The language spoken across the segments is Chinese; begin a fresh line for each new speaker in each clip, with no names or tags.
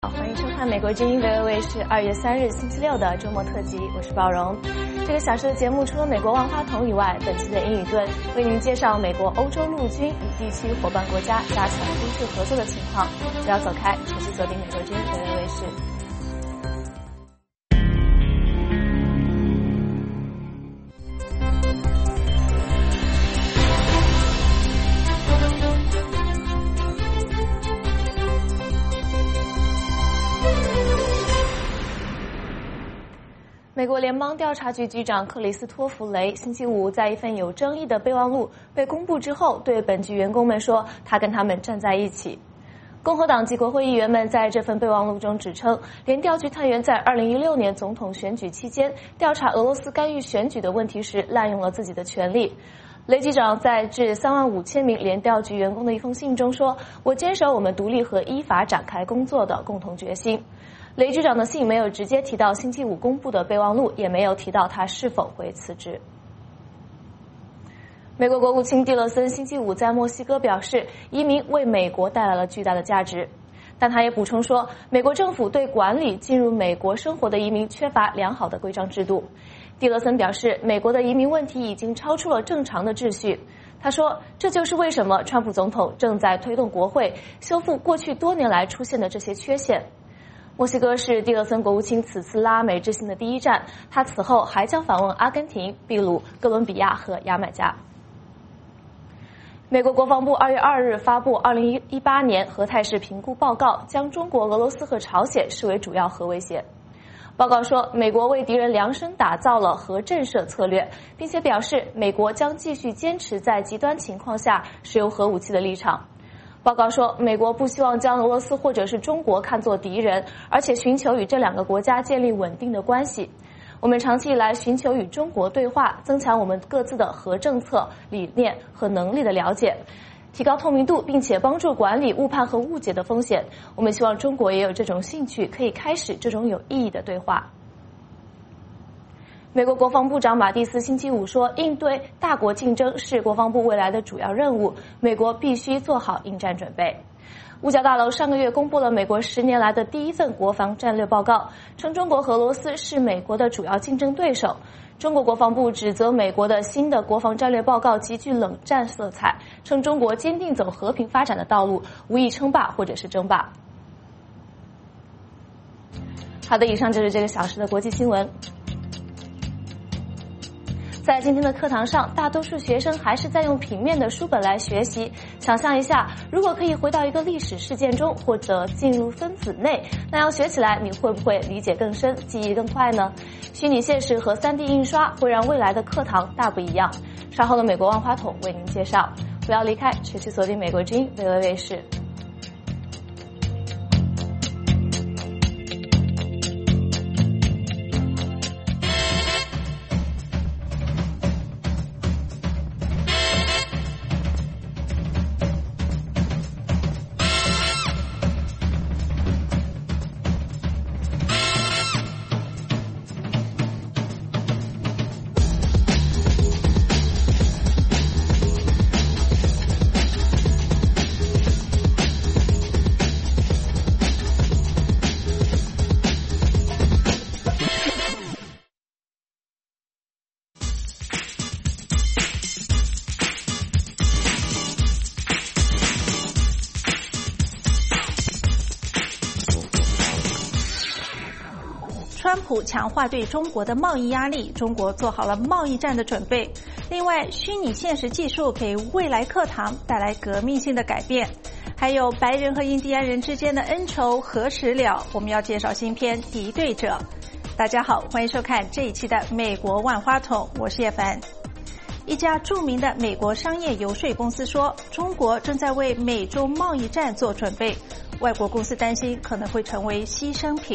欢迎收看美国之音维卫视2月3日星期六的周末特辑，我是宝荣。这个小时的节目除了美国万花筒以外，本期的英语盾为您介绍美国欧洲陆军与地区伙伴国家加强军事合作的情况。不要走开，持续锁定美国之音维卫视。美国联邦调查局局长克里斯托弗·雷星期五在一份有争议的备忘录被公布之后，对本局员工们说，他跟他们站在一起。共和党籍国会议员们在这份备忘录中指称，联调局探员在2016年总统选举期间调查俄罗斯干预选举的问题时滥用了自己的权利。雷局长在致35000名联调局员工的一封信中说，我坚守我们独立和依法展开工作的共同决心。雷局长的信没有直接提到星期五公布的备忘录，也没有提到他是否会辞职。美国国务卿蒂勒森星期五在墨西哥表示，移民为美国带来了巨大的价值，但他也补充说，美国政府对管理进入美国生活的移民缺乏良好的规章制度。蒂勒森表示，美国的移民问题已经超出了正常的秩序。他说，这就是为什么川普总统正在推动国会修复过去多年来出现的这些缺陷。墨西哥是蒂勒森国务卿此次拉美之行的第一站，他此后还将访问阿根廷、秘鲁、哥伦比亚和牙买加。美国国防部2月2日发布2018年核态势评估报告，将中国、俄罗斯和朝鲜视为主要核威胁。报告说，美国为敌人量身打造了核震慑策略，并且表示美国将继续坚持在极端情况下使用核武器的立场。报告说，美国不希望将俄罗斯或者是中国看作敌人，而且寻求与这两个国家建立稳定的关系。我们长期以来寻求与中国对话，增强我们各自的核政策、理念和能力的了解，提高透明度，并且帮助管理误判和误解的风险。我们希望中国也有这种兴趣，可以开始这种有意义的对话。美国国防部长马蒂斯星期五说，应对大国竞争是国防部未来的主要任务，美国必须做好应战准备。五角大楼上个月公布了美国10年来的第一份国防战略报告，称中国和俄罗斯是美国的主要竞争对手。中国国防部指责美国的新的国防战略报告极具冷战色彩，称中国坚定走和平发展的道路，无意称霸或者是争霸。好的，以上就是这个小时的国际新闻。在今天的课堂上，大多数学生还是在用平面的书本来学习。想象一下，如果可以回到一个历史事件中，或者进入分子内，那样学起来你会不会理解更深，记忆更快呢？虚拟现实和 3D 印刷会让未来的课堂大不一样。稍后的美国万花筒为您介绍。不要离开，持续锁定美国之音维卫视。
川普强化对中国的贸易压力，中国做好了贸易战的准备。另外，虚拟现实技术给未来课堂带来革命性的改变。还有白人和印第安人之间的恩仇何时了？我们要介绍新片《敌对者》。大家好，欢迎收看这一期的美国万花筒，我是叶凡。一家著名的美国商业游说公司说，中国正在为美中贸易战做准备，外国公司担心可能会成为牺牲品。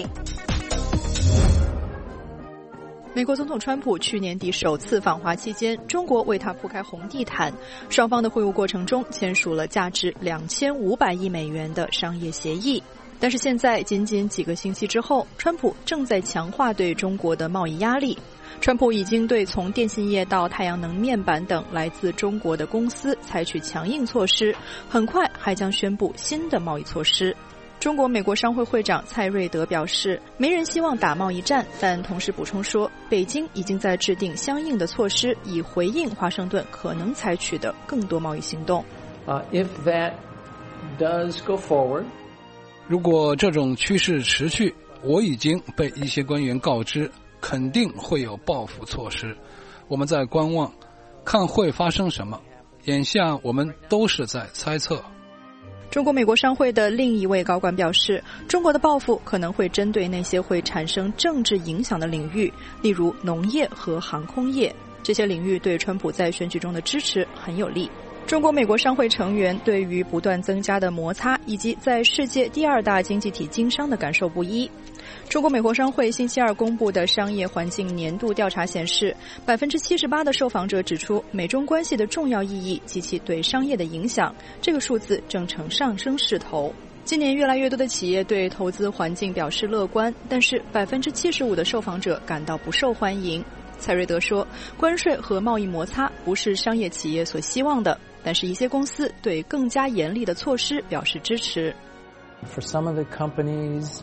美国总统川普去年底首次访华期间，中国为他铺开红地毯，双方的会晤过程中签署了价值2500亿美元的商业协议。但是现在仅仅几个星期之后，川普正在强化对中国的贸易压力。川普已经对从电信业到太阳能面板等来自中国的公司采取强硬措施，很快还将宣布新的贸易措施。 中国美国商会会长蔡瑞德表示，没人希望打贸易战，但同时补充说，北京已经在制定相应的措施，以回应华盛顿可能采取的更多贸易行动。
If that does go forward，
如果这种趋势持续，我已经被一些官员告知，肯定会有报复措施。我们在观望，看会发生什么。眼下我们都是在猜测。
中国美国商会的另一位高官表示，中国的报复可能会针对那些会产生政治影响的领域，例如农业和航空业，这些领域对川普在选举中的支持很有利。中国美国商会成员对于不断增加的摩擦以及在世界第2大经济体经商的感受不一。中国美国商会星期二公布的商业环境年度调查显示，78%的受访者指出美中关系的重要意义及其对商业的影响，这个数字正呈上升势头。今年越来越多的企业对投资环境表示乐观，但是75%的受访者感到不受欢迎。蔡瑞德说，关税和贸易摩擦不是商业企业所希望的，但是一些公司对更加严厉的措施表示支持。
For some of the companies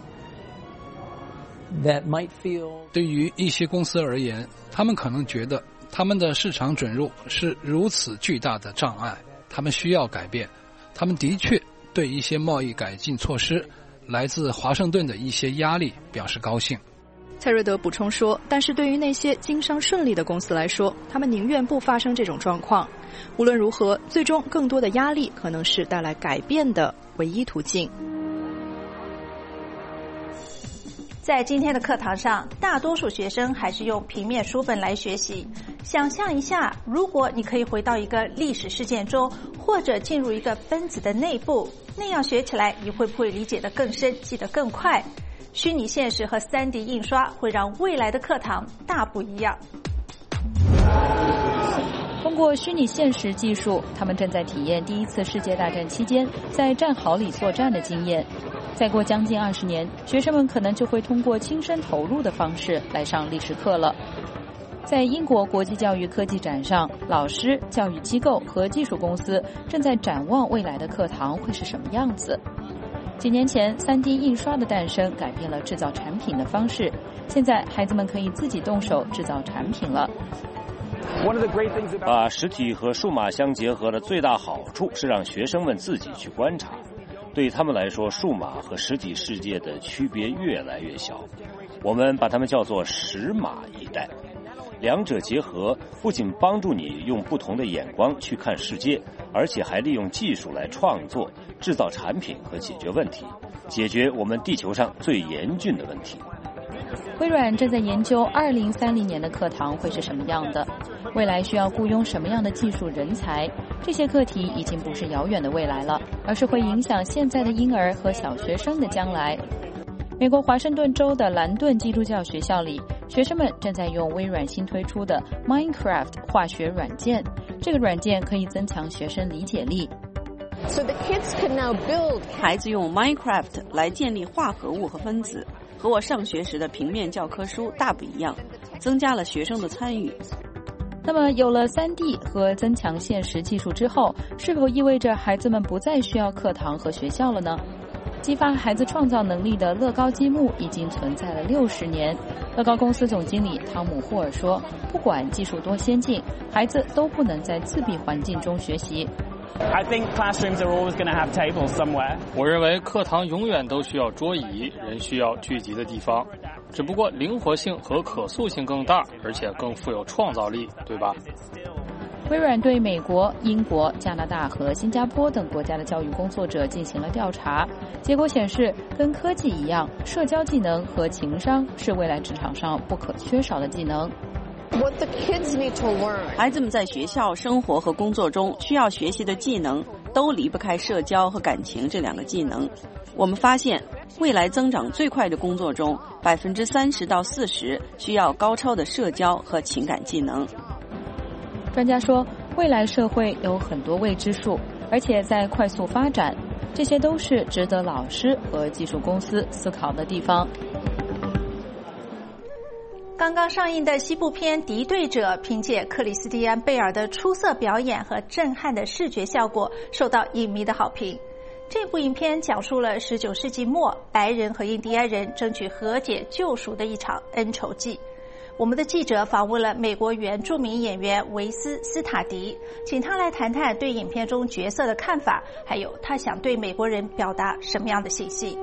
that might feel，
对于一些公司而言，他们可能觉得他们的市场准入是如此巨大的障碍，他们需要改变。他们的确对一些贸易改进措施来自华盛顿的一些压力表示高兴。
蔡瑞德补充说，但是对于那些经商顺利的公司来说，他们宁愿不发生这种状况。无论如何，最终更多的压力可能是带来改变的唯一途径。
在今天的课堂上，大多数学生还是用平面书本来学习。想象一下，如果你可以回到一个历史事件中，或者进入一个分子的内部，那样学起来，你会不会理解得更深，记得更快？虚拟现实和 3D 印刷会让未来的课堂大不一样。
通过虚拟现实技术，他们正在体验第1次世界大战期间在战壕里作战的经验。再过将近20年，学生们可能就会通过亲身投入的方式来上历史课了。在英国国际教育科技展上，老师、教育机构和技术公司正在展望未来的课堂会是什么样子。几年前 3D 印刷的诞生改变了制造产品的方式，现在孩子们可以自己动手制造产品了。
把实体和数码相结合的最大好处是让学生们自己去观察。对他们来说，数码和实体世界的区别越来越小，我们把它们叫做实码一代。两者结合，不仅帮助你用不同的眼光去看世界，而且还利用技术来创作、制造产品和解决问题，解决我们地球上最严峻的问题。
微软正在研究2030年的课堂会是什么样的，未来需要雇佣什么样的技术人才，这些课题已经不是遥远的未来了，而是会影响现在的婴儿和小学生的将来。美国华盛顿州的兰顿基督教学校里，学生们正在用微软新推出的 Minecraft 化学软件，这个软件可以增强学生理解力。
孩子用 Minecraft 来建立化合物和分子，和我上学时的平面教科书大不一样，增加了学生的参与。
那么有了 3D 和增强现实技术之后，是否意味着孩子们不再需要课堂和学校了呢？激发孩子创造能力的乐高积木已经存在了60年。乐高公司总经理汤姆·霍尔说，不管技术多先进，孩子都不能在自闭环境中学习。
我认为课堂永远都需要桌椅，人需要聚集的地方，只不过灵活性和可塑性更大，而且更富有创造力，对吧？
微软对美国、英国、加拿大和新加坡等国家的教育工作者进行了调查，结果显示，跟科技一样，社交技能和情商是未来职场上不可缺少的技能。
孩子们在学校、生活和工作中需要学习的技能，都离不开社交和感情这2个技能。我们发现，未来增长最快的工作中，30%到40%需要高超的社交和情感技能。
专家说，未来社会有很多未知数，而且在快速发展，这些都是值得老师和技术公司思考的地方。
刚刚上映的西部片《敌对者》凭借克里斯蒂安·贝尔的出色表演和震撼的视觉效果，受到影迷的好评。 这部影片讲述了19世纪末白人和印第安人争取和解救赎的一场恩仇记。我们的记者访问了美国原住民演员维斯·斯塔迪，请他来谈谈对影片中角色的看法，还有他想对美国人表达什么样的信息。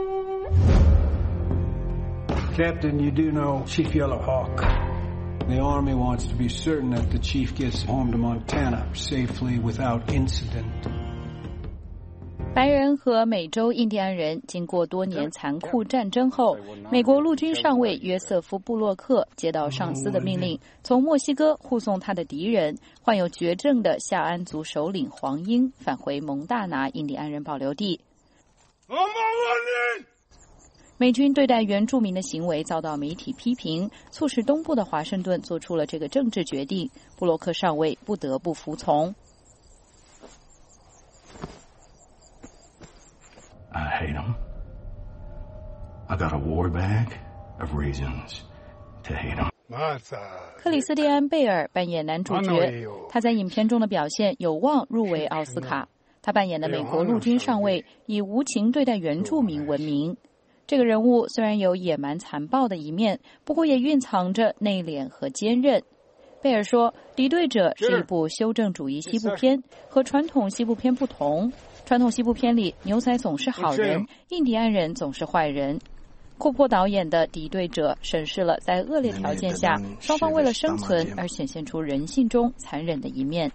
Captain, you do know Chief Yellowhawk. The Army wants to be certain that the Chief gets home to Montana safely without incident.
白人和美洲印第安人经过多年残酷战争后，美国陆军上尉约瑟夫·布洛克接到上司的命令，从墨西哥护送他的敌人患有绝症的夏安族首领黄英返回蒙大拿印第安人保留地。美军对待原住民的行为遭到媒体批评，促使东部的华盛顿做出了这个政治决定，布洛克上尉不得不服从。
I hate him. I got a war bag of reasons to hate him.
克里斯蒂安·贝尔扮演男主角，他在影片中的表现有望入围奥斯卡。他扮演的美国陆军上尉以无情对待原住民闻名。这个人物虽然有野蛮残暴的一面，不过也蕴藏着内敛和坚韧。贝尔说，《敌对者》是一部修正主义西部片，和传统西部片不同。传统西部片里，牛仔总是好人，印第安人总是坏人。库珀导演的《敌对者》审视了在恶劣条件下，双方为了生存而显现出人性中残忍的一面。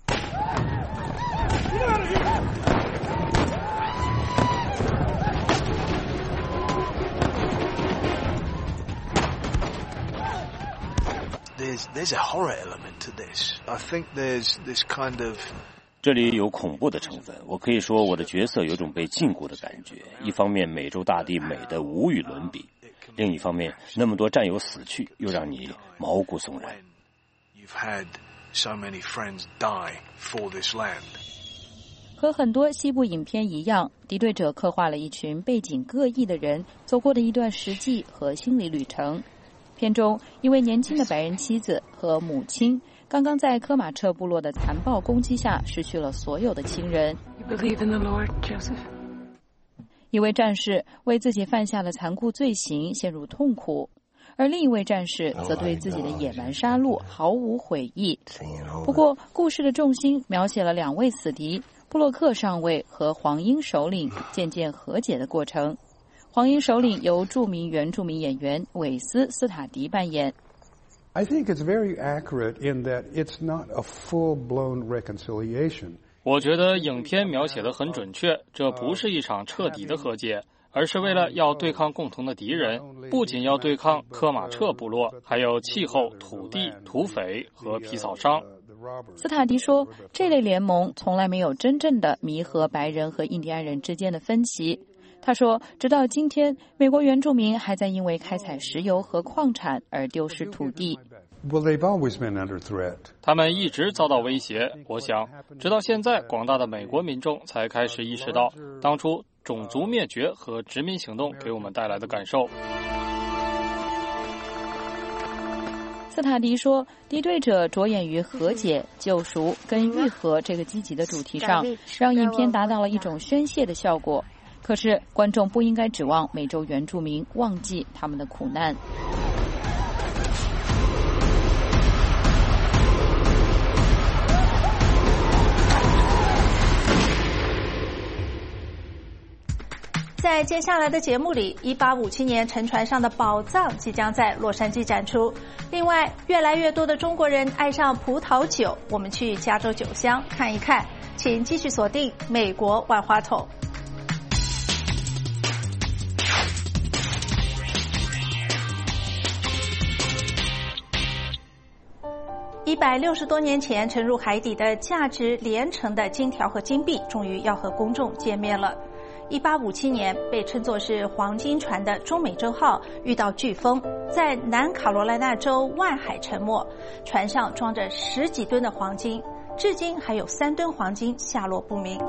There's a horror element to this. I think there's this kind of
这里有恐怖的成分，我可以说我的角色有种被禁锢的感觉。一方面，美洲大地美得无与伦比；另一方面，那么多战友死去，又让你毛骨悚然。
You've had so many friends die for this land.
和很多西部影片一样，《敌对者》刻画了一群背景各异的人走过的一段实际和心理旅程。片中，一位年轻的白人妻子和母亲刚刚在科马彻部落的残暴攻击下失去了所有的亲人。
You believe in the Lord, Joseph?
一位战士为自己犯下的残酷罪行陷入痛苦，而另一位战士则对自己的野蛮杀戮毫无悔意。不过，故事的重心描写了两位死敌布洛克上尉和黄英首领渐渐和解的过程。黄英首领由著名原住民演员韦斯·斯塔迪扮演。
I think it's very accurate in that it's not a full-blown reconciliation.
我觉得影片描写得很准确，这不是一场彻底的和解，而是为了要对抗共同的敌人，不仅要对抗科马彻部落，还有气候、土地、土匪和皮草商。
斯塔迪说，这类联盟从来没有真正的弥合白人和印第安人之间的分歧。他说，直到今天，美国原住民还在因为开采石油和矿产而丢失土地。
Well, they've always been under threat.
他们一直遭到威胁。我想，直到现在，广大的美国民众才开始意识到，当初种族灭绝和殖民行动给我们带来的感受。
斯塔迪说，敌对者着眼于和解、救赎跟愈合这个积极的主题上，让影片达到了一种宣泄的效果。可是，观众不应该指望美洲原住民忘记他们的苦难。
在接下来的节目里，1857年沉船上的宝藏即将在洛杉矶展出。另外，越来越多的中国人爱上葡萄酒，我们去加州酒乡看一看。请继续锁定美国万花筒。160多年前沉入海底的价值连城的金条和金币，终于要和公众见面了。1857年，被称作是黄金船的中美洲号遇到飓风，在南卡罗来纳州外海沉没，船上装着10几吨的黄金，至今还有3吨黄金下落不明。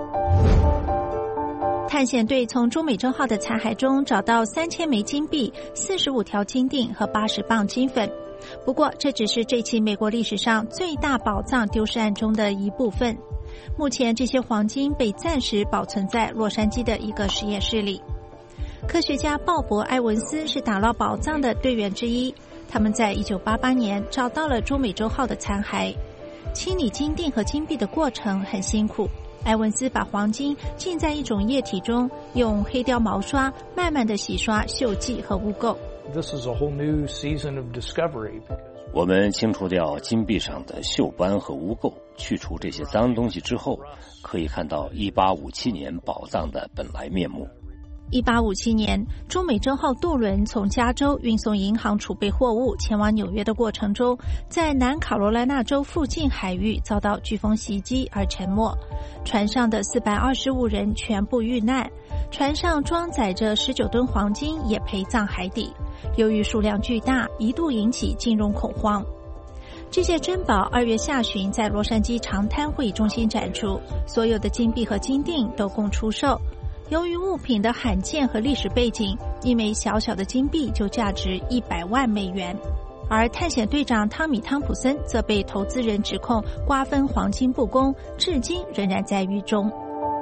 探险队从中美洲号的残骸中找到3000枚金币、45条金锭和80磅金粉。不过，这只是这起美国历史上最大宝藏丢失案中的一部分。 目前这些黄金被暂时保存在洛杉矶的一个实验室里。科学家鲍勃·埃文斯是打捞宝藏的队员之一，他们在1988年找到了中美洲号的残骸。清理金锭和金币的过程很辛苦，埃文斯把黄金浸在一种液体中，用黑雕毛刷慢慢地洗刷锈迹和污垢。
This is a whole new season of discovery.
我们清除掉金币上的锈斑和污垢，去除这些脏东西之后，可以看到1857年宝藏的本来面目。
1857年，中美洲号渡轮从加州运送银行储备货物前往纽约的过程中，在南卡罗来纳州附近海域遭到飓风袭击而沉没，船上的425人全部遇难，船上装载着19吨黄金也陪葬海底。由于数量巨大，一度引起金融恐慌。这些珍宝2月下旬在洛杉矶长滩会议中心展出，所有的金币和金锭都供出售。由于物品的罕见和历史背景，一枚小小的金币就价值100万美元。而探险队长汤米·汤普森则被投资人指控瓜分黄金不公，至今仍然在狱中。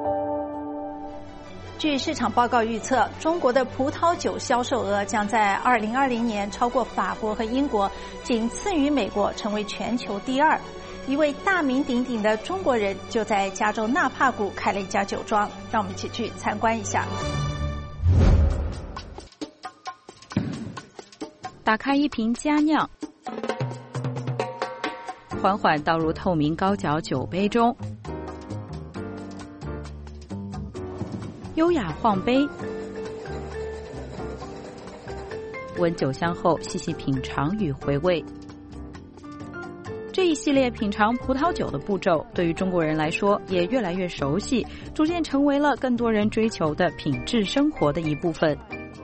据市场报告预测，中国的葡萄酒销售额将在2020年超过法国和英国，仅次于美国，成为全球第2。一位大名鼎鼎的中国人就在加州纳帕谷开了一家酒庄，让我们一起去参观一下。
打开一瓶佳酿，缓缓倒入透明高脚酒杯中，优雅晃杯，闻酒香后细细品尝与回味。这一系列品尝葡萄酒的步骤，对于中国人来说也越来越熟悉，逐渐成为了更多人追求的品质生活的一部分。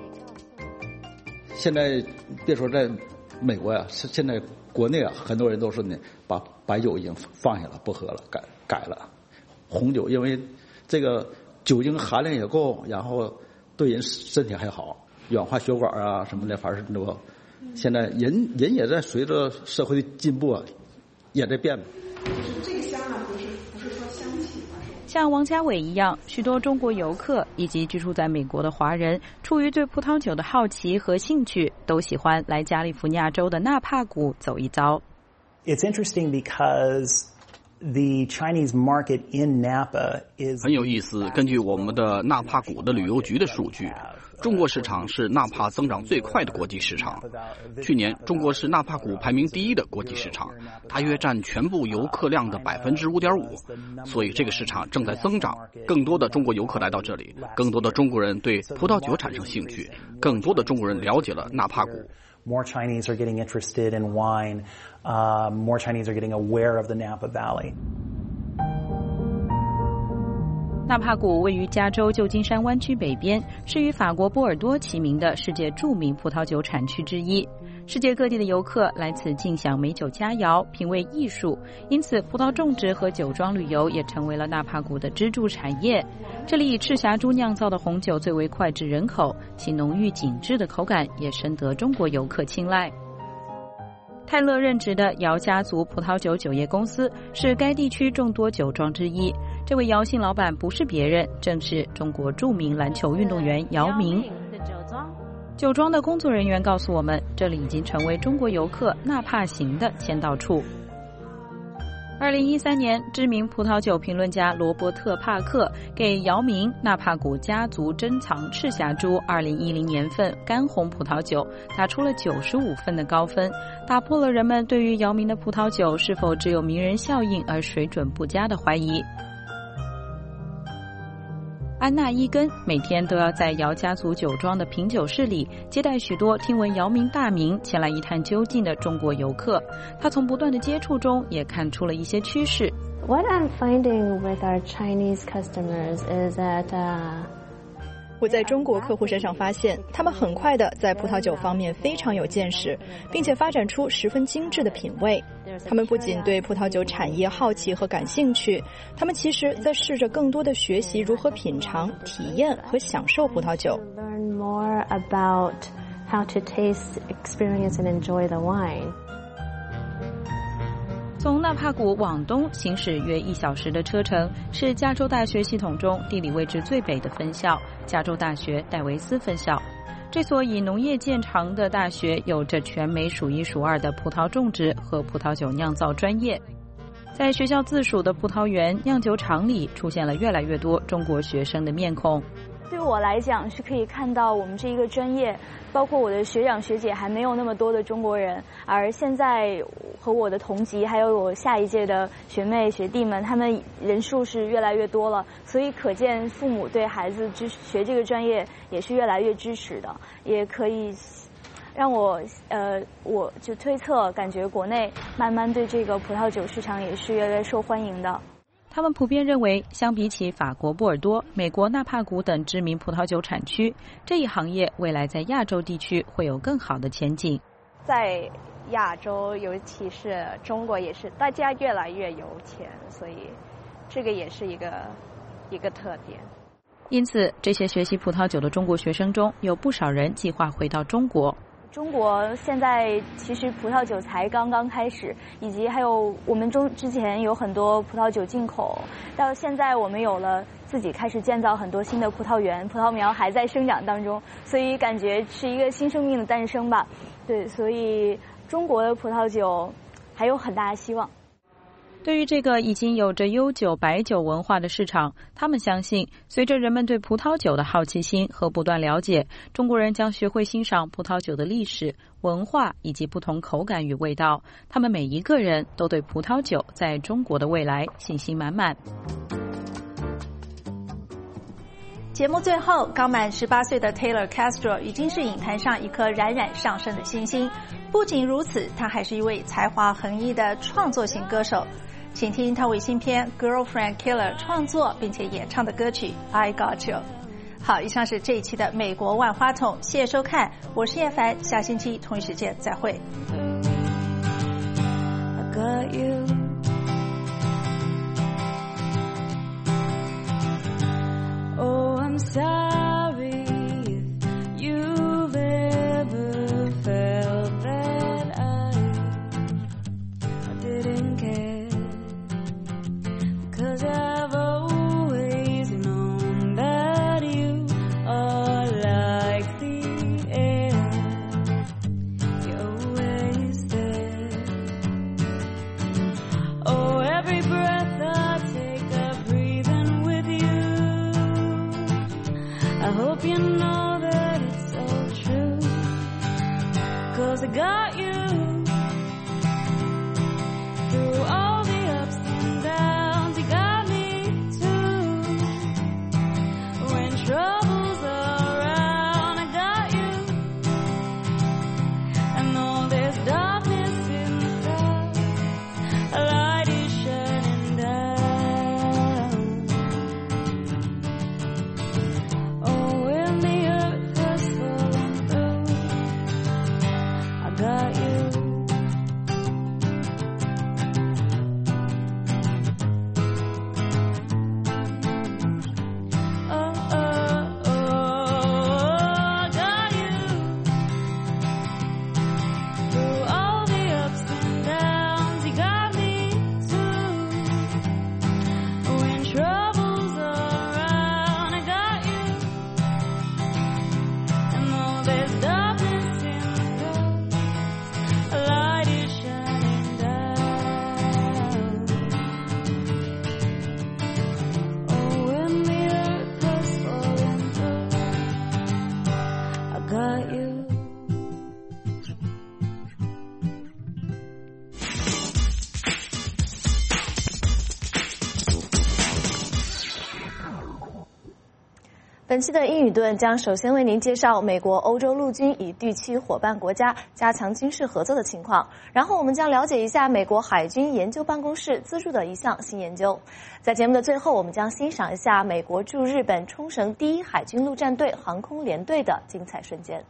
现在别说在美国呀，现在国内啊，很多人都是呢，把白酒已经放下了，不喝了，改了。红酒因为这个酒精含量也够，然后对人身体还好，软化血管啊什么的，反正这个现在人也在随着社会的进步啊，也在变。
这个香啊，不是说香气嘛。
像王家伟一样，许多中国游客以及居住在美国的华人，出于对葡萄酒的好奇和兴趣，都喜欢来加利福尼亚州的纳帕谷走一遭。
It's interesting because the Chinese market in Napa is
很有意思。根据我们的纳帕谷的旅游局的数据，中国市场是纳帕增长最快的国际市场。去年，中国是纳帕谷排名第1的国际市场，大约占全部游客量的5.5%。所以这个市场正在增长，更多的中国游客来到这里，更多的中国人对葡萄酒产生兴趣，更多的中国人了解了纳帕谷。
More Chinese are getting interested in wine. More Chinese are getting aware of the Napa Valley.
纳帕谷位于加州旧金山湾区北边，是与法国波尔多齐名的世界著名葡萄酒产区之一。世界各地的游客来此尽享美酒佳肴，品味艺术，因此葡萄种植和酒庄旅游也成为了纳帕谷的支柱产业。这里以赤霞珠酿造的红酒最为脍炙人口，其浓郁紧致的口感也深得中国游客青睐。泰勒任职的姚家族葡萄酒酒业公司是该地区众多酒庄之一。这位姚姓老板不是别人，正是中国著名篮球运动员姚明。酒庄的工作人员告诉我们，这里已经成为中国游客纳帕行的签到处。2013年，知名葡萄酒评论家罗伯特·帕克给姚明纳帕谷家族珍藏赤霞珠2010年份干红葡萄酒打出了95分的高分，打破了人们对于姚明的葡萄酒是否只有名人效应而水准不佳的怀疑。安娜伊根每天都要在姚家族酒庄的品酒室里接待许多听闻姚明大名前来一探究竟的中国游客。她从不断的接触中也看出了一些趋势。
What I'm finding with our Chinese customers is that
我在中国客户身上发现，他们很快的在葡萄酒方面非常有见识，并且发展出十分精致的品味。他们不仅对葡萄酒产业好奇和感兴趣，他们其实在试着更多的学习如何品尝、体验和享受葡萄酒。
Learn more about how to taste, experience, and enjoy the wine.
从纳帕谷往东行驶约1小时的车程，是加州大学系统中地理位置最北的分校——加州大学戴维斯分校。这所以农业见长的大学有着全美数一数二的葡萄种植和葡萄酒酿造专业。在学校自属的葡萄园、酿酒厂里，出现了越来越多中国学生的面孔。
对我来讲，是可以看到我们这一个专业，包括我的学长学姐还没有那么多的中国人，而现在和我的同级还有我下一届的学妹学弟们，他们人数是越来越多了，所以可见父母对孩子学这个专业也是越来越支持的，也可以让我就推测，感觉国内慢慢对这个葡萄酒市场也是越来越受欢迎的。
他们普遍认为，相比起法国波尔多、美国纳帕谷等知名葡萄酒产区，这一行业未来在亚洲地区会有更好的前景。
在亚洲，尤其是中国，也是大家越来越有钱，所以这个也是一个特点。
因此，这些学习葡萄酒的中国学生中，有不少人计划回到中国。
中国现在其实葡萄酒才刚刚开始，以及还有我们之前有很多葡萄酒进口，到现在我们有了自己开始建造很多新的葡萄园，葡萄苗还在生长当中，所以感觉是一个新生命的诞生吧。对，所以中国的葡萄酒还有很大的希望。
对于这个已经有着悠久白酒文化的市场，他们相信，随着人们对葡萄酒的好奇心和不断了解，中国人将学会欣赏葡萄酒的历史、文化以及不同口感与味道。他们每一个人都对葡萄酒在中国的未来信心满满。
节目最后，刚满18岁的 Taylor Castro 已经是影坛上一颗冉冉上升的星星。不仅如此，他还是一位才华横溢的创作型歌手。请听他为新片《Girlfriend Killer》创作并且演唱的歌曲《I Got You》。好，以上是这一期的美国万花筒，谢谢收看，我是叶凡，下星期同一时间再会。I got you.
Oh, I'm sorry if you've ever felt that I didn't care, 'cause I've always known that you are like the air, you're always there. Oh, every breath I take, I breathe with you. I hope you know that it's all true, 'cause I got you through all the ups and downs. You got me too. When troubles are around, I got you. And though there's darkness in the sky, a light is shining down. Oh, when the earth has fallen through, I got you. Got you.
本期的英语盾将首先为您介绍美国欧洲陆军与地区伙伴国家加强军事合作的情况，然后我们将了解一下美国海军研究办公室资助的一项新研究。在节目的最后，我们将欣赏一下美国驻日本冲绳第一海军陆战队航空联队的精彩瞬间。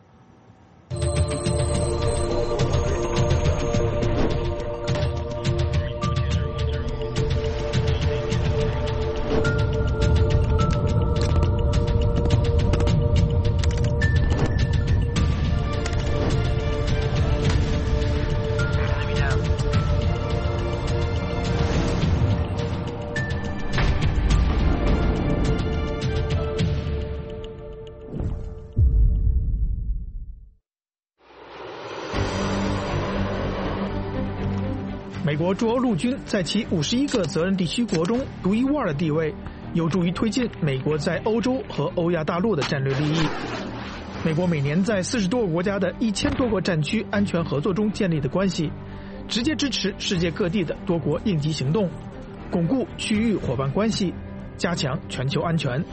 美国驻欧陆军在其51个责任地区国中独一无二的地位，有助于推进美国在欧洲和欧亚大陆的战略利益。美国每年在40多个国家的1000多个战区安全合作中建立的关系，直接支持世界各地的多国应急行动，巩固区域伙伴关系，加强全球安全。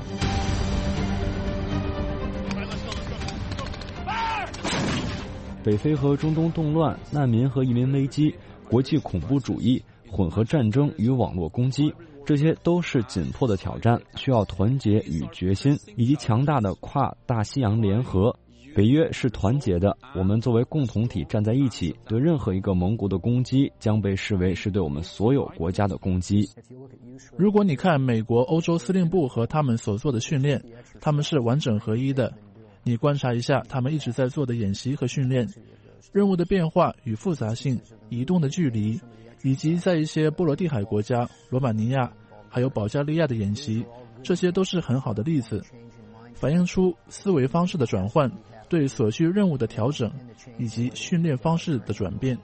北非和中东动乱、难民和移民危机、国际恐怖主义、混合战争与网络攻击，这些都是紧迫的挑战，需要团结与决心，以及强大的跨大西洋联合。北约是团结的，我们作为共同体站在一起，对任何一个盟国的攻击将被视为是对我们所有国家的攻击。
如果你看美国欧洲司令部和他们所做的训练，他们是完整合一的。你观察一下他们一直在做的演习和训练，任务的变化与复杂性、移动的距离，以及在一些波罗的海国家、罗马尼亚还有保加利亚的演习，这些都是很好的例子，反映出思维方式的转换、对所需任务的调整以及训练方式的转变。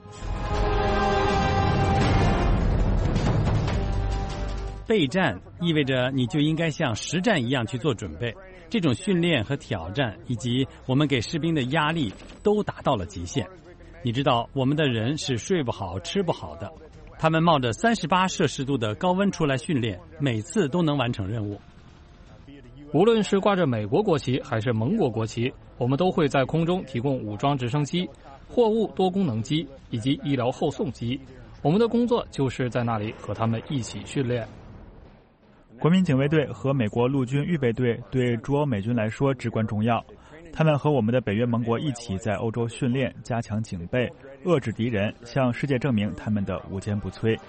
备战意味着你就应该像实战一样去做准备，这种训练和挑战以及我们给士兵的压力都达到了极限。你知道我们的人是睡不好吃不好的，他们冒着38摄氏度的高温出来训练，每次都能完成任务。
无论是挂着美国国旗还是盟国国旗，我们都会在空中提供武装直升机、货物多功能机以及医疗后送机。我们的工作就是在那里和他们一起训练。
国民警卫队和美国陆军预备队对驻欧美军来说至关重要，他们和我们的北约盟国一起在欧洲训练，加强警备，遏制敌人，向世界证明他们的无坚不摧。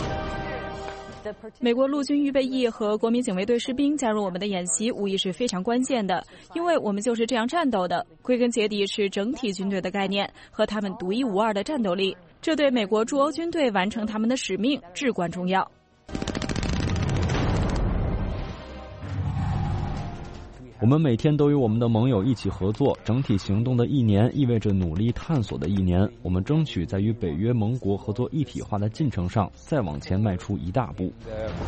美国陆军预备役和国民警卫队士兵加入我们的演习无疑是非常关键的，因为我们就是这样战斗的。归根结底是整体军队的概念和他们独一无二的战斗力，这对美国驻欧军队完成他们的使命至关重要。
我们每天都与我们的盟友一起合作，整体行动的1年意味着努力探索的1年。我们争取在与北约盟国合作一体化的进程上再往前迈出一大步。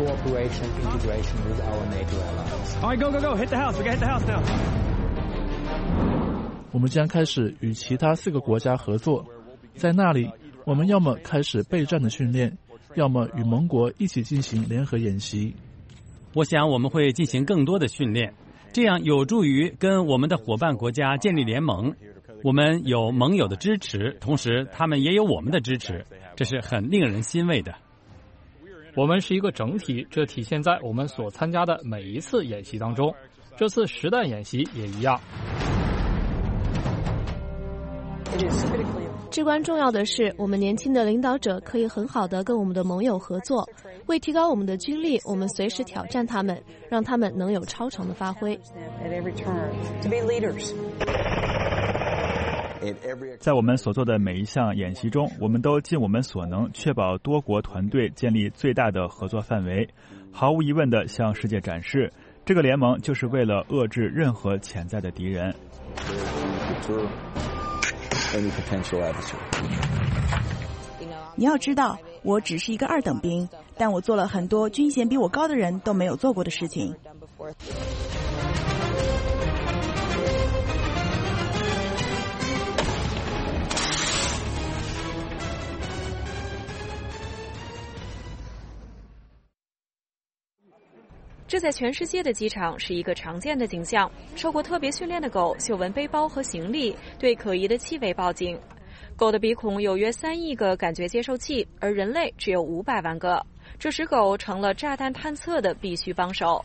我们将开始与其他4个国家合作，在那里我们要么开始备战的训练，要么与盟国一起进行联合演习。
我想我们会进行更多的训练，这样有助于跟我们的伙伴国家建立联盟。我们有盟友的支持，同时他们也有我们的支持，这是很令人欣慰的。
我们是一个整体，这体现在我们所参加的每一次演习当中。这次实弹演习也一样。
至关重要的是，我们年轻的领导者可以很好地跟我们的盟友合作，为提高我们的军力，我们随时挑战他们，让他们能有超常的发挥。
在我们所做的每一项演习中，我们都尽我们所能，确保多国团队建立最大的合作范围，毫无疑问地向世界展示，这个联盟就是为了遏制任何潜在的敌人。
你要知道，我只是一个2等兵，但我做了很多军衔比我高的人都没有做过的事情。
这在全世界的机场是一个常见的景象。受过特别训练的狗嗅闻背包和行李，对可疑的气味报警。狗的鼻孔有约3亿个感觉接受器，而人类只有500万个，这使狗成了炸弹探测的必须帮手。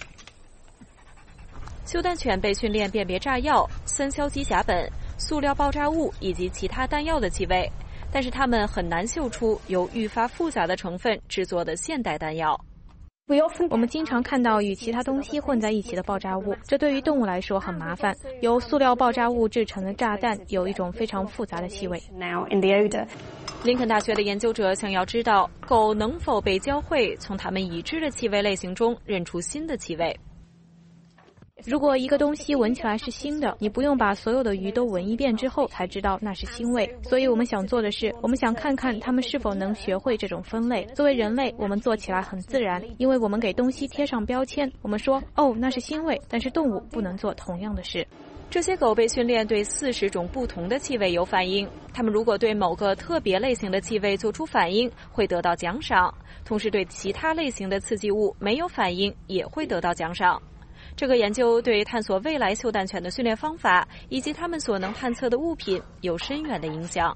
嗅弹犬被训练辨别炸药、三硝基甲苯、塑料爆炸物以及其他弹药的气味，但是它们很难嗅出由愈发复杂的成分制作的现代弹药。
我们经常看到与其他东西混在一起的爆炸物，这对于动物来说很麻烦。由塑料爆炸物制成的炸弹有一种非常复杂的气味。
林肯大学的研究者想要知道狗能否被教会从它们已知的气味类型中认出新的气味。
如果一个东西闻起来是腥的，你不用把所有的鱼都闻一遍之后才知道那是腥味。所以我们想做的是，我们想看看他们是否能学会这种分类。作为人类，我们做起来很自然，因为我们给东西贴上标签，我们说哦那是腥味，但是动物不能做同样的事。
这些狗被训练对40种不同的气味有反应，它们如果对某个特别类型的气味做出反应，会得到奖赏，同时对其他类型的刺激物没有反应，也会得到奖赏。这个研究对探索未来嗅蛋犬的训练方法以及它们所能探测的物品有深远的影响。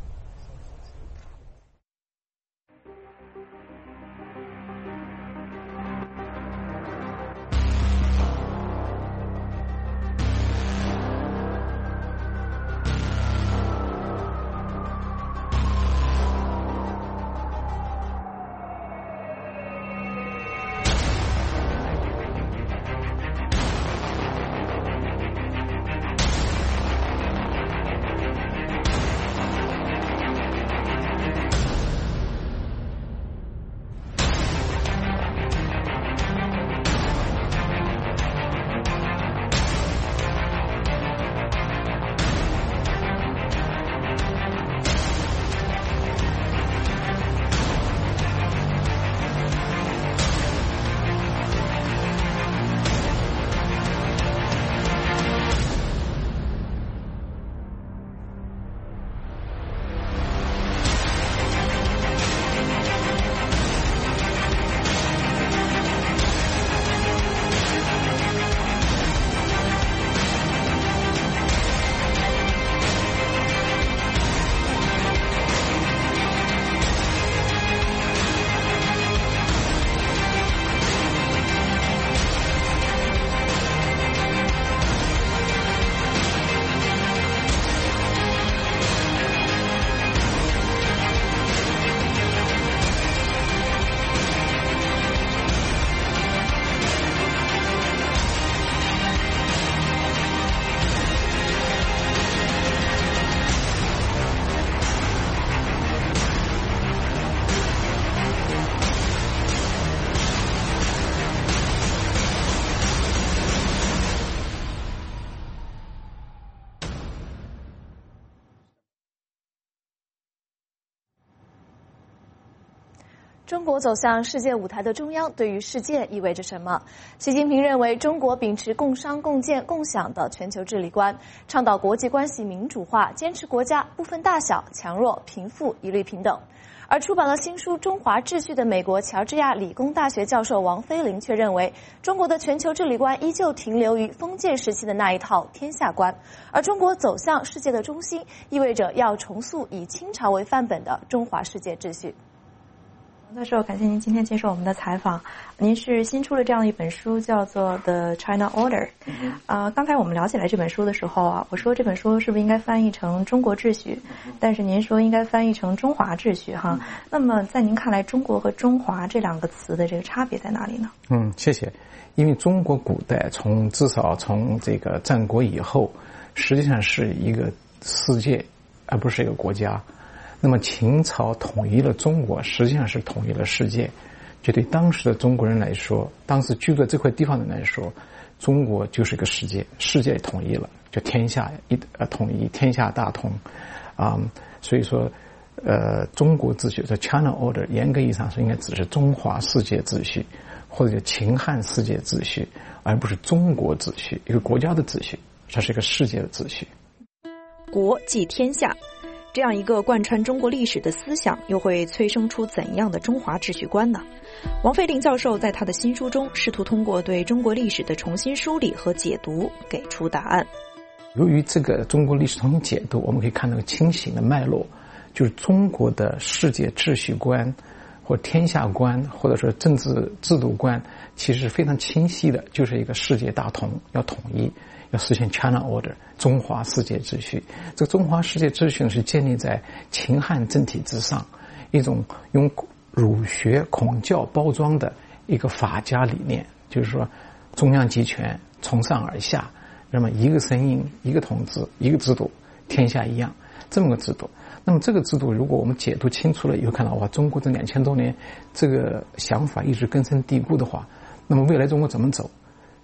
中国走向世界舞台的中央，对于世界意味着什么？习近平认为，中国秉持共商共建共享的全球治理观，倡导国际关系民主化，坚持国家不分大小、强弱、贫富一律平等。而出版了新书《中华秩序》的美国乔治亚理工大学教授王飞林却认为，中国的全球治理观依旧停留于封建时期的那一套天下观，而中国走向世界的中心，意味着要重塑以清朝为范本的中华世界秩序。
教授，感谢您今天接受我们的采访。您是新出了这样一本书，叫做《The China Order》。刚才我们聊起来这本书的时候啊，我说这本书是不是应该翻译成中国秩序？但是您说应该翻译成中华秩序哈。那么在您看来，中国和中华这两个词的这个差别在哪里呢？
谢谢。因为中国古代至少从这个战国以后，实际上是一个世界，而不是一个国家。那么秦朝统一了中国，实际上是统一了世界。就对当时的中国人来说，当时居住在这块地方的人来说，中国就是一个世界，世界统一了，就天下统一，天下大同。所以说中国秩序在 China Order 严格意义上说应该只是中华世界秩序，或者叫秦汉世界秩序，而不是中国秩序，一个国家的秩序，它是一个世界的秩序。
国即天下，这样一个贯穿中国历史的思想，又会催生出怎样的中华秩序观呢？王飞林教授在他的新书中，试图通过对中国历史的重新梳理和解读，给出答案。
由于这个中国历史重新解读，我们可以看到个清醒的脉络，就是中国的世界秩序观或天下观，或者说政治制度观，其实是非常清晰的，就是一个世界大同，要统一，要实现 China Order 中华世界秩序。这个中华世界秩序呢，是建立在秦汉政体之上，一种用儒学孔教包装的一个法家理念，就是说中央集权，从上而下，那么一个声音，一个统治，一个制度，天下一样，这么个制度。那么这个制度如果我们解读清楚了以后，看到哇，中国这2000多年这个想法一直根深蒂固的话，那么未来中国怎么走？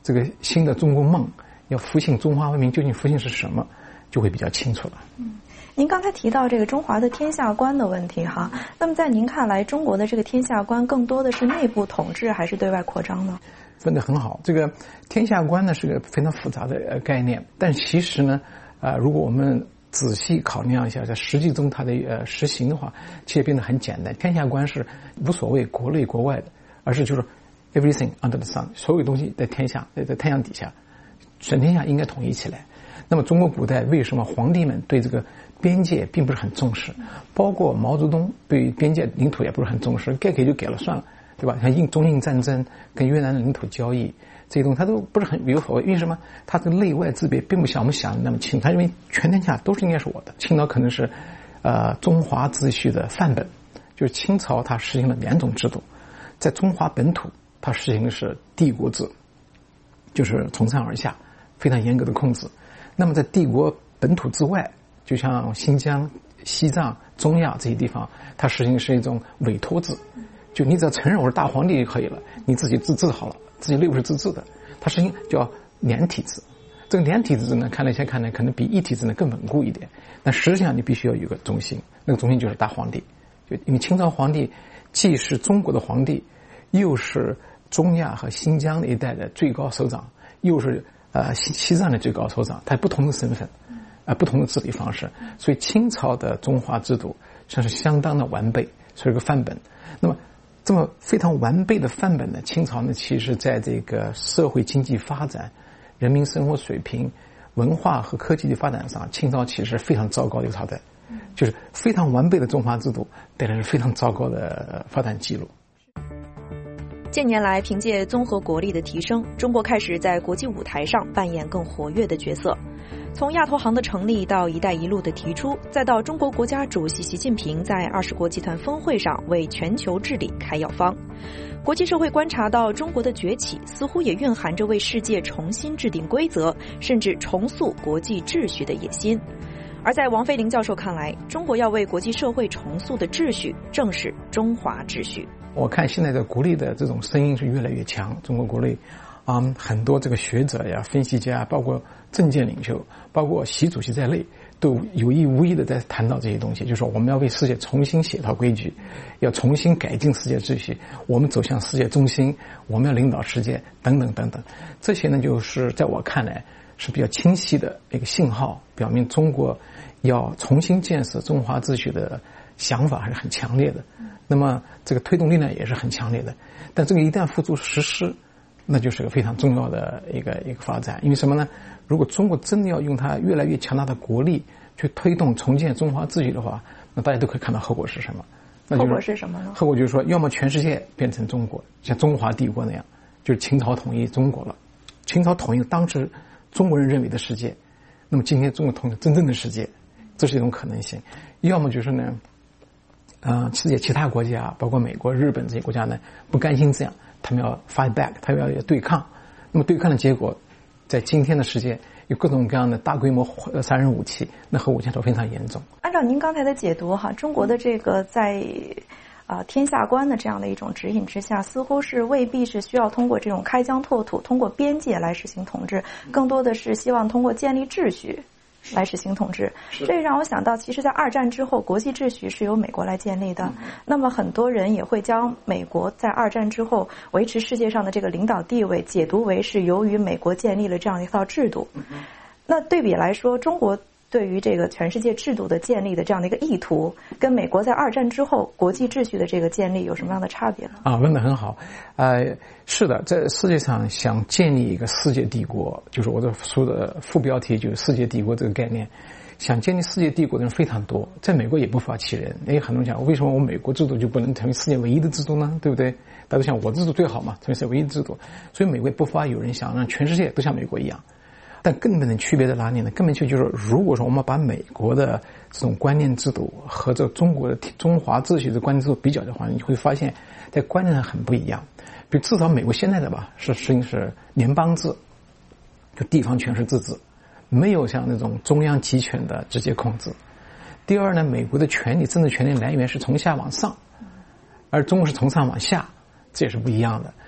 这个新的中国梦要复兴中华文明，究竟复兴是什么，就会比较清楚了。
您刚才提到这个中华的天下观的问题哈，那么在您看来，中国的这个天下观更多的是内部统治还是对外扩张呢？
分得很好，这个天下观呢是个非常复杂的概念，但其实呢，如果我们仔细考量一下，在实际中它的实行的话，其实变得很简单。天下观是无所谓国内国外的，而是就是 everything under the sun， 所有东西在天下，在太阳底下，全天下应该统一起来。那么中国古代为什么皇帝们对这个边界并不是很重视？包括毛泽东对边界领土也不是很重视，该给就给了算了，对吧？像中印战争跟越南的领土交易这些东西，他都不是很有所谓。为什么？他这个内外之别并不像我们想的那么清，他认为全天下都是应该是我的。清朝可能是中华秩序的范本，就是清朝它实行了2种制度，在中华本土它实行的是帝国制，就是从上而下非常严格的控制。那么在帝国本土之外，就像新疆、西藏、中亚这些地方，它实行的是一种委托制，就你只要承认我是大皇帝就可以了，你自己自治好了，自己内部是自治的。它实行叫联体制，这个联体制呢，看来可能比一体制呢更稳固一点。但实际上你必须要有一个中心，那个中心就是大皇帝。就因为清朝皇帝既是中国的皇帝，又是中亚和新疆那一带的最高首长，又是西藏的最高首长，他有不同的身份，不同的治理方式，所以清朝的中华制度算是相当的完备，是一个范本。那么这么非常完备的范本呢，清朝呢其实在这个社会经济发展、人民生活水平、文化和科技的发展上，清朝其实非常糟糕的一个朝代，就是非常完备的中华制度带来了非常糟糕的发展记录。
近年来，凭借综合国力的提升，中国开始在国际舞台上扮演更活跃的角色。从亚投行的成立到一带一路的提出，再到中国国家主席习近平在20国集团峰会上为全球治理开药方，国际社会观察到中国的崛起，似乎也蕴含着为世界重新制定规则，甚至重塑国际秩序的野心。而在王飞林教授看来，中国要为国际社会重塑的秩序，正是中华秩序。
我看现在的国内的这种声音是越来越强，中国国内很多这个学者呀、分析家，包括政界领袖，包括习主席在内，都有意无意的在谈到这些东西，就是说我们要为世界重新写套规矩，要重新改进世界秩序，我们走向世界中心，我们要领导世界，等等等等。这些呢，就是在我看来是比较清晰的一个信号，表明中国要重新建设中华秩序的想法还是很强烈的。那么这个推动力呢也是很强烈的，但这个一旦付诸实施，那就是个非常重要的一个发展。因为什么呢？如果中国真的要用它越来越强大的国力去推动重建中华秩序的话，那大家都可以看到后果是什么。那就是、
后果是什么呢？
后果就是说，要么全世界变成中国，像中华帝国那样，就是秦朝统一中国了。秦朝统一当时中国人认为的世界，那么今天中国统一真正的世界，这是一种可能性。要么就是呢世界其他国家，包括美国、日本这些国家呢，不甘心这样，他们要 fight back， 他们要对抗。那么对抗的结果，在今天的世界有各种各样的大规模杀人武器，那核武器都非常严重。
按照您刚才的解读哈，中国的这个在天下观的这样的一种指引之下，似乎是未必是需要通过这种开疆拓土、通过边界来实行统治，更多的是希望通过建立秩序来实行统治。这让我想到，其实在2战之后，国际秩序是由美国来建立的。那么很多人也会将美国在2战之后维持世界上的这个领导地位解读为是由于美国建立了这样一套制度。那对比来说，中国对于这个全世界制度的建立的这样的一个意图，跟美国在2战之后国际秩序的这个建立有什么样的差别呢？
问得很好。是的，在世界上想建立一个世界帝国，就是我的书的副标题就是世界帝国这个概念。想建立世界帝国的人非常多，在美国也不乏其人。很多人讲，为什么我美国制度就不能成为世界唯一的制度呢？对不对？大家都想我制度最好嘛，成为世界唯一的制度。所以美国也不乏有人想让全世界都像美国一样。但根本的区别在哪里呢？根本区别就是，如果说我们把美国的这种观念制度和这中国的中华秩序的观念制度比较的话，你会发现在观念上很不一样。比如至少美国现在的吧，实行是联邦制，就地方全是自治，没有像那种中央集权的直接控制。第二呢，美国的权力政治权力来源是从下往上，而中国是从上往下，这也是不一样的。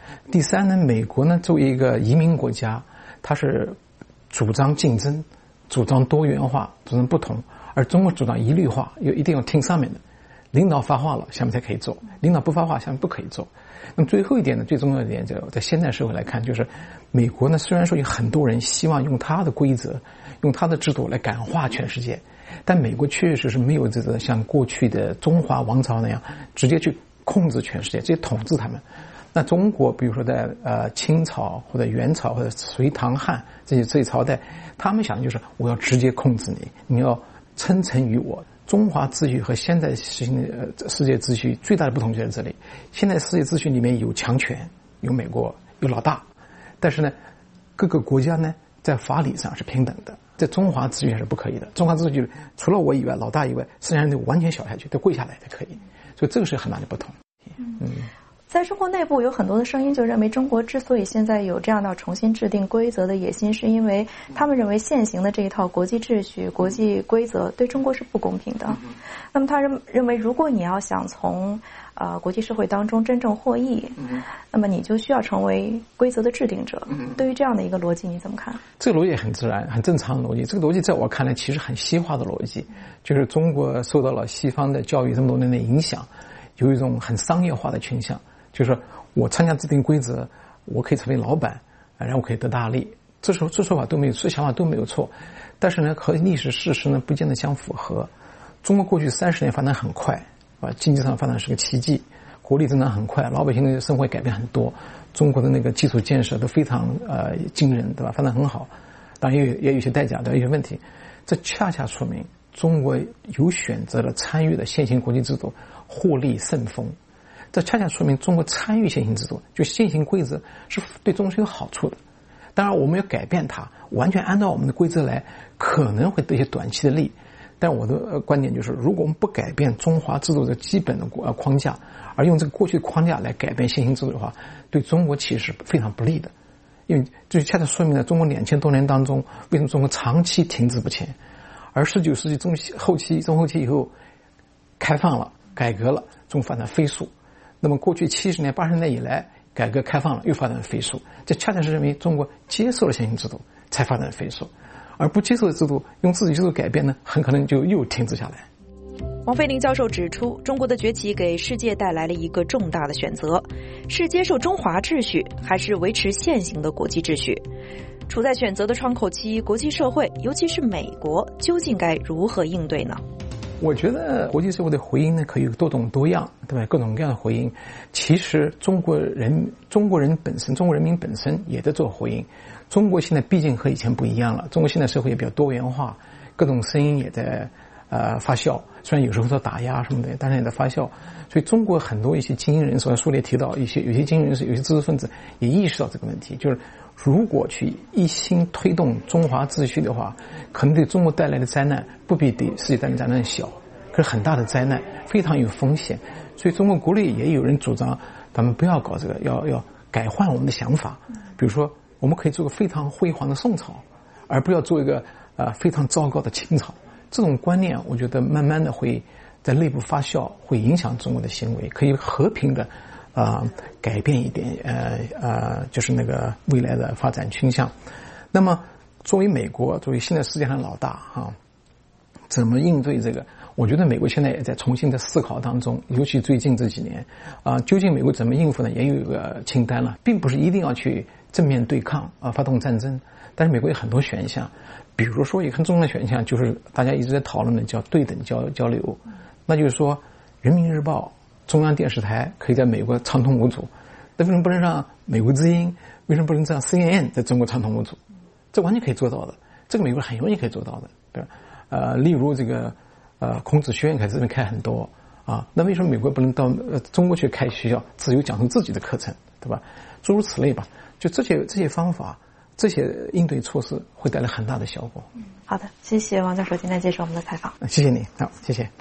第三呢，美国呢作为一个移民国家，它是主张竞争，主张多元化，主张不同，而中国主张一律化，一定要听上面的，领导发话了，下面才可以做，领导不发话，下面不可以做。那么最后一点呢，最重要的一点，就在现代社会来看，就是美国呢，虽然说有很多人希望用他的规则，用他的制度来感化全世界，但美国确实是没有这个像过去的中华王朝那样直接去控制全世界，直接统治他们。那中国比如说在清朝或者元朝或者隋唐汉这些朝代，他们想的就是我要直接控制你，你要称臣于我。中华秩序和现在世界秩序最大的不同就在这里，现在世界秩序里面有强权，有美国，有老大，但是呢各个国家呢在法理上是平等的，在中华秩序上是不可以的。中华秩序除了我以外，老大以外，剩下人都完全小下去，都跪下来才可以，所以这个是很大的不同。
在中国内部有很多的声音就认为，中国之所以现在有这样的重新制定规则的野心，是因为他们认为现行的这一套国际秩序、国际规则对中国是不公平的。那么他认为，如果你要想从国际社会当中真正获益，那么你就需要成为规则的制定者。对于这样的一个逻辑，你怎么看？
这个逻辑很自然、很正常的逻辑。这个逻辑在我看来其实很西化的逻辑，就是中国受到了西方的教育这么多年的影响，有一种很商业化的倾向。就是我参加制定规则，我可以成为老板，然后我可以得大利。这说法都没有，这想法都没有错，但是呢，和历史事实呢不见得相符合。中国过去30年发展很快，经济上发展是个奇迹，国力增长很快，老百姓的生活改变很多，中国的那个基础建设都非常惊人，对吧？发展很好，当然也有一些代价，对吧？有些问题。这恰恰说明中国有选择了参与的现行国际制度，获利甚丰。这恰恰说明中国参与现行制度，就现行规则是对中国是有好处的。当然我们要改变它，完全按照我们的规则来，可能会得一些短期的利。但我的观点就是，如果我们不改变中华制度的基本的框架，而用这个过去的框架来改变现行制度的话，对中国其实是非常不利的。因为这恰恰说明了中国2000多年当中，为什么中国长期停滞不前，而19世纪中后期以后开放了、改革了，中国发展飞速。那么过去70年、80年以来，改革开放了，又发展飞速。这恰恰是认为中国接受了现行制度，才发展飞速，而不接受的制度，用自己制度改变呢，很可能就又停滞下来。
王飞林教授指出，中国的崛起给世界带来了一个重大的选择，是接受中华秩序，还是维持现行的国际秩序？处在选择的窗口期，国际社会，尤其是美国，究竟该如何应对呢？
我觉得国际社会的回应呢，可以有多种多样，对吧？各种各样的回应。其实中国人民本身也在做回应。中国现在毕竟和以前不一样了，中国现在社会也比较多元化，各种声音也在发酵。虽然有时候说打压什么的，但是也在发酵。所以中国很多一些精英人士，书里提到有些精英人士、有些知识分子也意识到这个问题，就是如果去一心推动中华秩序的话，可能对中国带来的灾难不比对世界带来的灾难小，可是很大的灾难，非常有风险。所以中国国内也有人主张，咱们不要搞这个，要改换我们的想法。比如说，我们可以做个非常辉煌的宋朝，而不要做一个非常糟糕的清朝。这种观念，我觉得慢慢的会在内部发酵，会影响中国的行为，可以和平的改变一点就是那个未来的发展倾向。那么作为美国，作为现在世界上的老大怎么应对这个？我觉得美国现在也在重新的思考当中，尤其最近这几年究竟美国怎么应付呢？也有一个清单了，并不是一定要去正面对抗发动战争，但是美国有很多选项。比如说一个很重要的选项就是大家一直在讨论的叫对等交流，那就是说人民日报、中央电视台可以在美国畅通无阻，那为什么不能让美国之音，为什么不能让 CNN 在中国畅通无阻？这完全可以做到的，这个美国很容易可以做到的，对吧？例如这个孔子学院在这边开很多那为什么美国不能到中国去开学校，自由讲述自己的课程，对吧？诸如此类吧，就这些方法，这些应对措施会带来很大的效果。
好的，谢谢王教授今天接受我们的采访。
谢谢你，好，谢谢。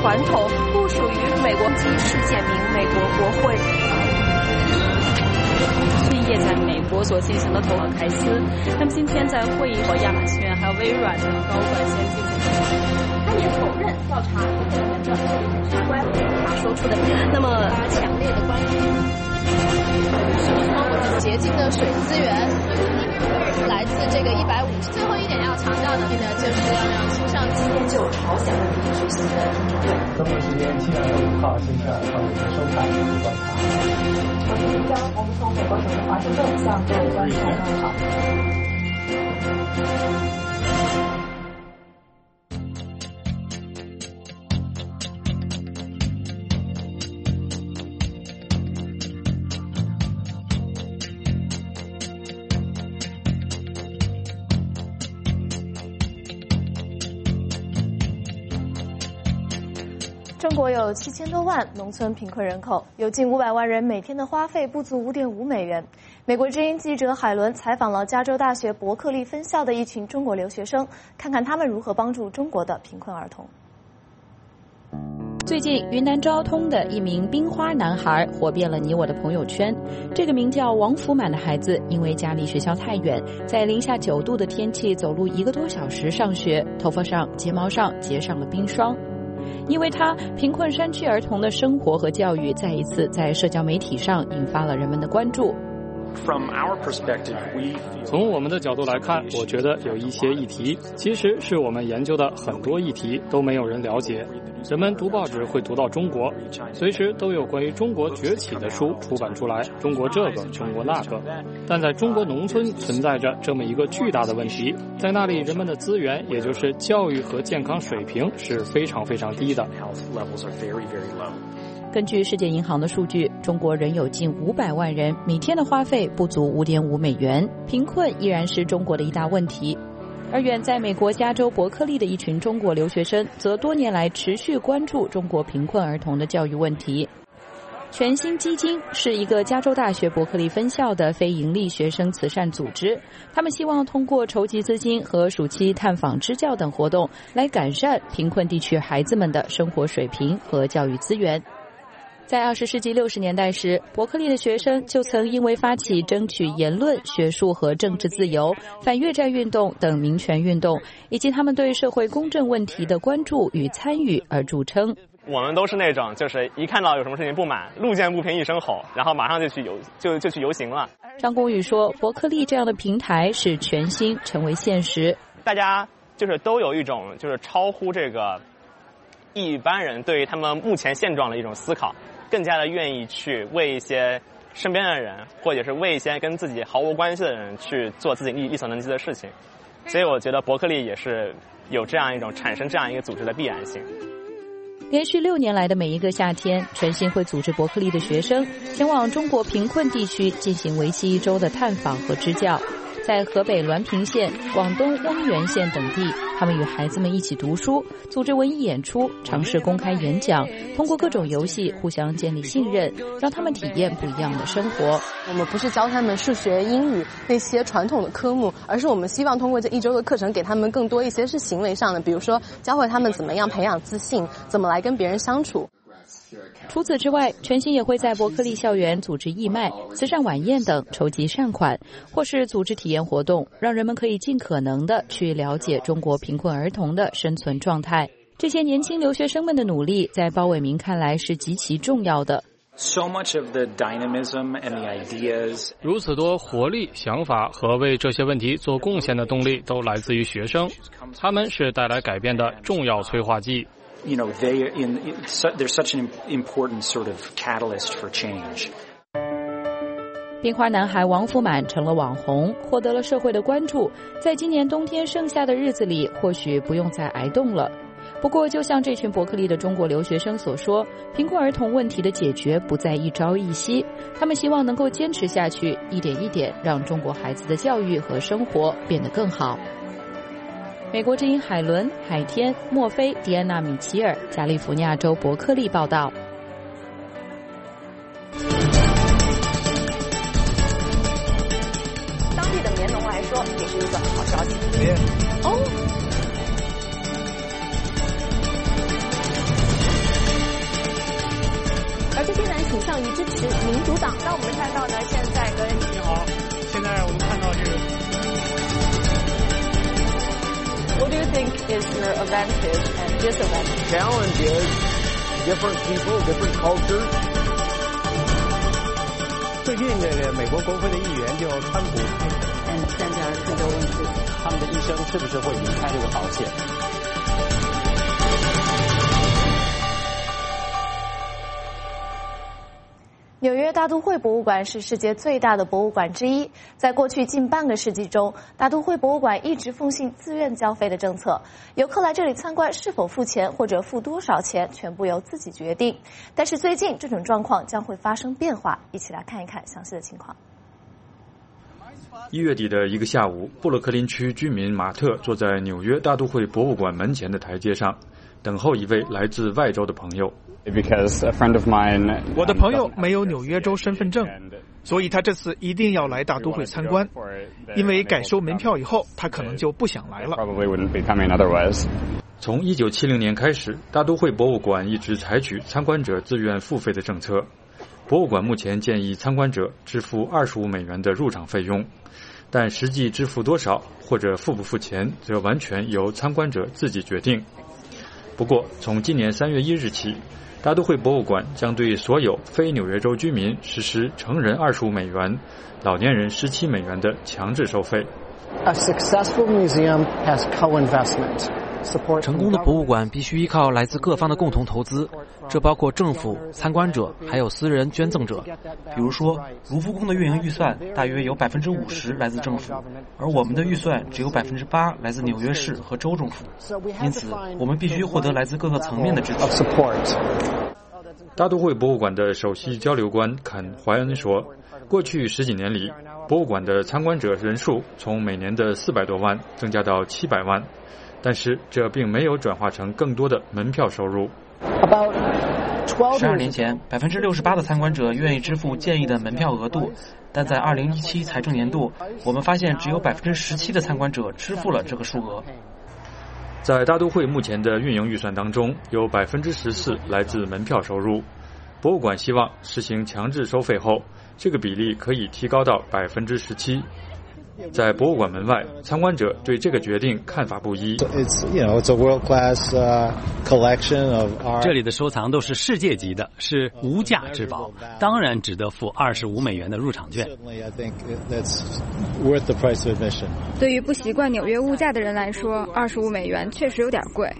传统，不属于美国及世界名美国国会。
是业在美国所进行的投凯斯，那么今天在会议和亚马逊还有微软的高管先进行
他也否认调查有可能的检察官他说出的，那么强烈的关注
洁净的水资源来自这个150。最后一点要强调的呢，就是要让青少年就朝鲜问题学习的听证会。
中国时间7月5号星期二上午收看观察。
我们从美国首都华盛顿向各位观众问好。
中国有7000多万农村贫困人口，有近500万人每天的花费不足5.5美元。美国之音记者海伦采访了加州大学伯克利分校的一群中国留学生，看看他们如何帮助中国的贫困儿童。
最近，云南昭通的一名冰花男孩火遍了你我的朋友圈。这个名叫王福满的孩子，因为家离学校太远，在零下9度的天气走路1个多小时上学，头发上、睫毛上结上了冰霜。因为他贫困山区儿童的生活和教育再一次在社交媒体上引发了人们的关注。
从我们的角度来看，我觉得有一些议题其实是我们研究的很多议题都没有人了解。人们读报纸会读到中国，随时都有关于中国崛起的书出版出来，中国这个中国那个。但在中国农村存在着这么一个巨大的问题，在那里人们的资源，也就是教育和健康水平是非常非常低的。
根据世界银行的数据，中国仍有近500万人每天的花费不足5.5美元，贫困依然是中国的一大问题。而远在美国加州伯克利的一群中国留学生，则多年来持续关注中国贫困儿童的教育问题。全新基金是一个加州大学伯克利分校的非营利学生慈善组织，他们希望通过筹集资金和暑期探访支教等活动，来改善贫困地区孩子们的生活水平和教育资源。在20世纪60年代时，伯克利的学生就曾因为发起争取言论、学术和政治自由、反越战运动等民权运动，以及他们对社会公正问题的关注与参与而著称。
我们都是那种，就是一看到有什么事情不满，路见不平一声吼，然后马上就去游行了。
张公宇说，伯克利这样的平台使全新成为现实。
大家就是都有一种就是超乎这个一般人对于他们目前现状的一种思考。更加的愿意去为一些身边的人，或者是为一些跟自己毫无关系的人去做自己力所能及的事情。所以我觉得伯克利也是有这样一种产生这样一个组织的必然性。
连续6年来的每一个夏天，全新会组织伯克利的学生前往中国贫困地区进行为期1周的探访和支教。在河北滦平县、广东翁源县等地，他们与孩子们一起读书，组织文艺演出，尝试公开演讲，通过各种游戏互相建立信任，让他们体验不一样的生活。
我们不是教他们数学、英语那些传统的科目，而是我们希望通过这1周的课程，给他们更多一些是行为上的，比如说教会他们怎么样培养自信，怎么来跟别人相处。
除此之外，全新也会在伯克利校园组织义卖、慈善晚宴等筹集善款，或是组织体验活动，让人们可以尽可能的去了解中国贫困儿童的生存状态。这些年轻留学生们的努力，在包伟民看来是极其重要的。
So much of the dynamism and the ideas，
如此多活力、想法和为这些问题做贡献的动力都来自于学生，他们是带来改变的重要催化剂。
You know, they're such an important sort of catalyst for change.
冰花男孩王福满成了网红，获得了社会的关注。在今年冬天盛夏的日子里，或许不用再挨冻了。不过，就像这群伯克利的中国留学生所说，贫困儿童问题的解决不在一朝一夕，他们希望能够坚持下去，一点一点让中国孩子的教育和生活变得更好。美国之音海伦、海天、墨菲、迪安娜·米奇尔，加利福尼亚州伯克利报道。
当地的棉农来说，也是一个好消息。 倾向于支持民主党。那我们看到呢，现在格雷尼，
你好，现在我们看到这个。
What do you think is your advantage and disadvantage?
Challenge is different people, different cultures.
最近这个美国国会的议员就川普，
站在退休问题，
他们的一生是不是会离开这个保险？
纽约大都会博物馆是世界最大的博物馆之一。在过去近半个世纪中，大都会博物馆一直奉行自愿交费的政策，游客来这里参观是否付钱或者付多少钱，全部由自己决定。但是最近这种状况将会发生变化，一起来看一看详细的情况。
1月底的一个下午，布鲁克林区居民马特坐在纽约大都会博物馆门前的台阶上，等候一位来自外州的朋友。
我的朋友没有纽约州身份证，所以他这次一定要来大都会参观。因为改收门票以后，他可能就不想来了。
从1970年开始，大都会博物馆一直采取参观者自愿付费的政策。博物馆目前建议参观者支付25美元的入场费用，但实际支付多少或者付不付钱，则完全由参观者自己决定。不过，从今年3月1日起，大都会博物馆将对所有非纽约州居民实施成人25美元、老年人17美元的强制收费。
成功的博物馆必须依靠来自各方的共同投资，这包括政府、参观者还有私人捐赠者。比如说，卢浮宫的运营预算大约有50%来自政府，而我们的预算只有8%来自纽约市和州政府。因此，我们必须获得来自各个层面的支持。
大都会博物馆的首席交流官肯·怀恩说，过去10几年里，博物馆的参观者人数从每年的400多万增加到700万。但是这并没有转化成更多的门票收入。
12年前，68%的参观者愿意支付建议的门票额度，但在2017财政年度，我们发现只有17%的参观者支付了这个数额。
在大都会目前的运营预算当中，有14%来自门票收入。博物馆希望实行强制收费后，这个比例可以提高到17%。在博物馆门外，参观者对这个决定看法不一。
这里的收藏都是世界级的，是无价之宝，当然值得付25美元的入场券。
对于不习惯纽约物价的人来说，25美元确实有点贵。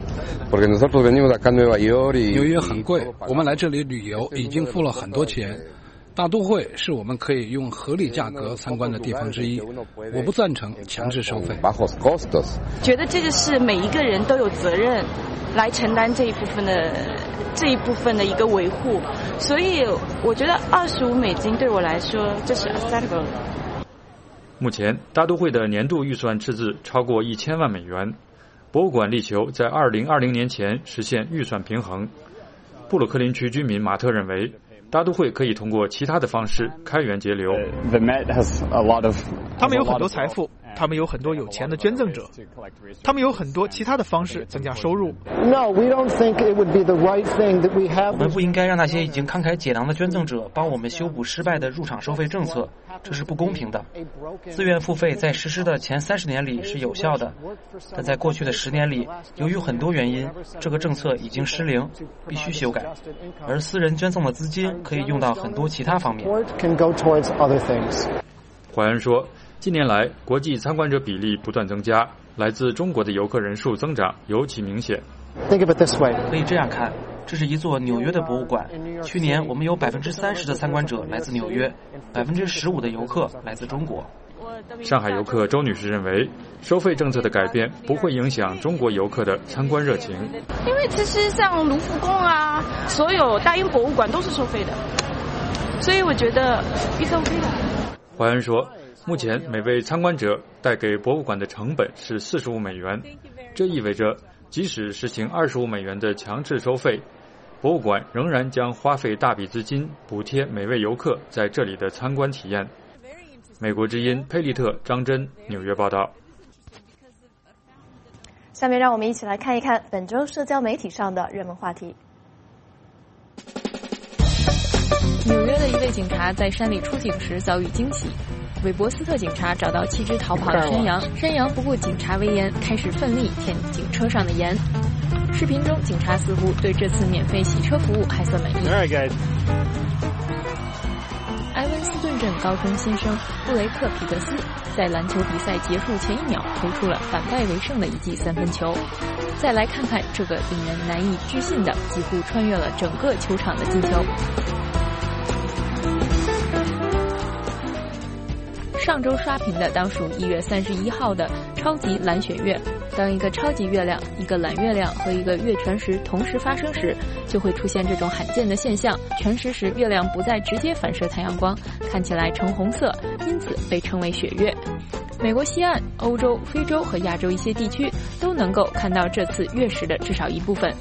纽约很贵，我们来这里旅游已经付了很多钱。大都会是我们可以用合理价格参观的地方之一，我不赞成强制收费。
觉得这个是每一个人都有责任来承担这一部分的一个维护，所以我觉得25美金对我来说这是 acceptable。
目前，大都会的年度预算赤字超过1000万美元，博物馆力求在2020年前实现预算平衡。布鲁克林区居民马特认为，大都会可以通过其他的方式开源节流。
他们有很多财富，他们有很多有钱的捐赠者，他们有很多其他的方式增加收入。
我们不应该让那些已经慷慨解囊的捐赠者帮我们修补失败的入场收费政策，这是不公平的。自愿付费在实施的前30年里是有效的，但在过去的10年里，由于很多原因，这个政策已经失灵，必须修改。而私人捐赠的资金可以用到很多其他方面。
怀恩说，近年来国际参观者比例不断增加，来自中国的游客人数增长尤其明显。
可以这样看，这是一座纽约的博物馆。去年我们有30%的参观者来自纽约，15%的游客来自中国。
上海游客周女士认为，收费政策的改变不会影响中国游客的参观热情。
因为其实像卢浮宫啊，所有大英博物馆都是收费的，所以我觉得it's OK的。
怀恩说，目前每位参观者带给博物馆的成本是45美元，这意味着即使实行25美元的强制收费，博物馆仍然将花费大笔资金补贴每位游客在这里的参观体验。美国之音佩利特、张真，纽约报道。
下面让我们一起来看一看本周社交媒体上的热门话题。
纽约的一位警察在山里出警时遭遇惊喜。韦伯斯特警察找到7只逃跑的山羊，山羊不顾警察威严，开始奋力舔警车上的盐。视频中，警察似乎对这次免费洗车服务还算满意。埃文斯顿镇高中新生布雷克·皮克斯在篮球比赛结束前1秒投出了反败为胜的一记3分球。再来看看这个令人难以置信的几乎穿越了整个球场的进球。上周刷屏的当属1月31号的超级蓝血月。当一个超级月亮、一个蓝月亮和一个月全食同时发生时，就会出现这种罕见的现象。全食时，月亮不再直接反射太阳光，看起来橙红色，因此被称为血月。美国西岸、欧洲、非洲和亚洲一些地区都能够看到这次月食的至少一部分。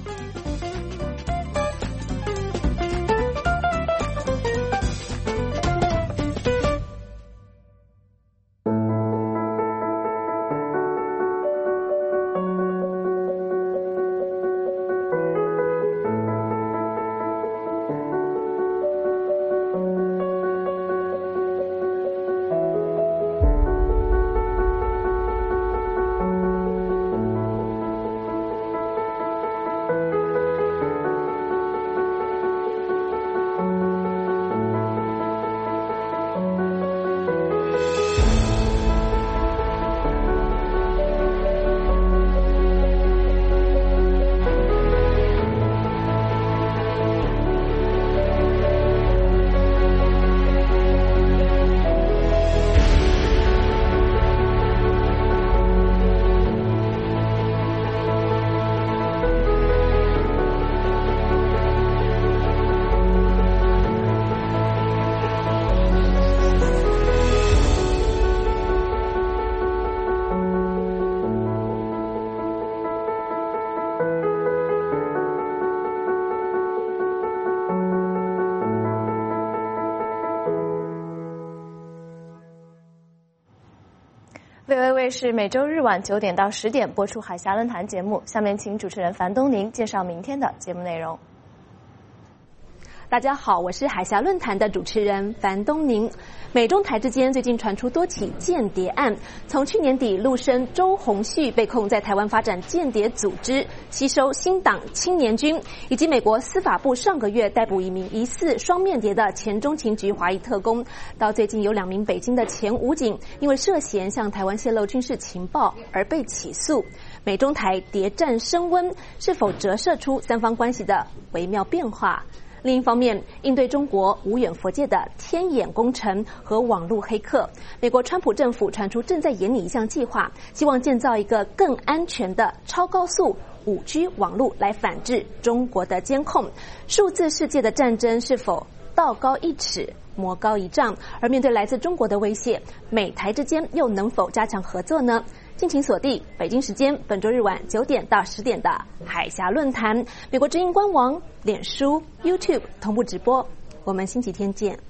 VOV 卫视每周日晚9点到10点播出海峡论坛节目。下面请主持人樊东宁介绍明天的节目内容。
大家好，我是海峡论坛的主持人樊东宁。美中台之间最近传出多起间谍案，从去年底陆生周鸿旭被控在台湾发展间谍组织，吸收新党青年军，以及美国司法部上个月逮捕一名疑似双面谍的前中情局华裔特工，到最近有2名北京的前武警因为涉嫌向台湾泄露军事情报而被起诉。美中台谍战升温，是否折射出三方关系的微妙变化？另一方面，应对中国无远弗届的天眼工程和网络黑客，美国川普政府传出正在研拟一项计划，希望建造一个更安全的超高速5G 网络来反制中国的监控。数字世界的战争是否道高一尺魔高一丈？而面对来自中国的威胁，美台之间又能否加强合作呢？敬请锁定北京时间本周日晚9点到10点的海峡论坛，美国之音官网、脸书、YouTube 同步直播。我们星期天见。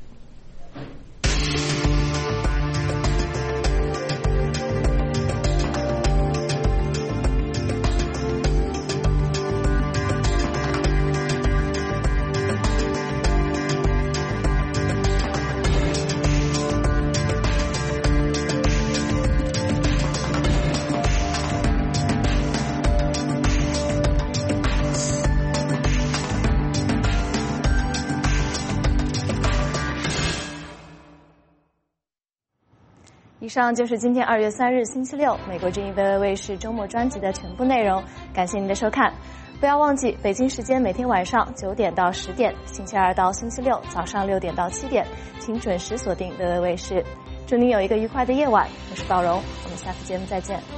以上就是今天2月3日星期六美国之音 VOV 卫视周末专辑的全部内容，感谢您的收看。不要忘记北京时间每天晚上9点到10点，星期二到星期六早上6点到7点，请准时锁定 VOV 卫视。祝您有一个愉快的夜晚，我是宝荣，我们下次节目再见。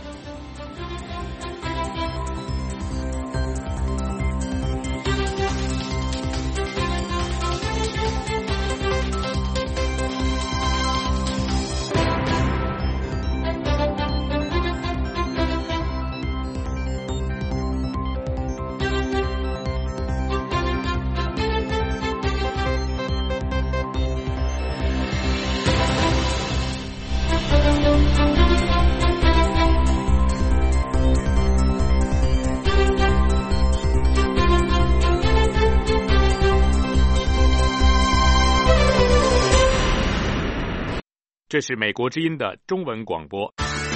这是美国之音的中文广播。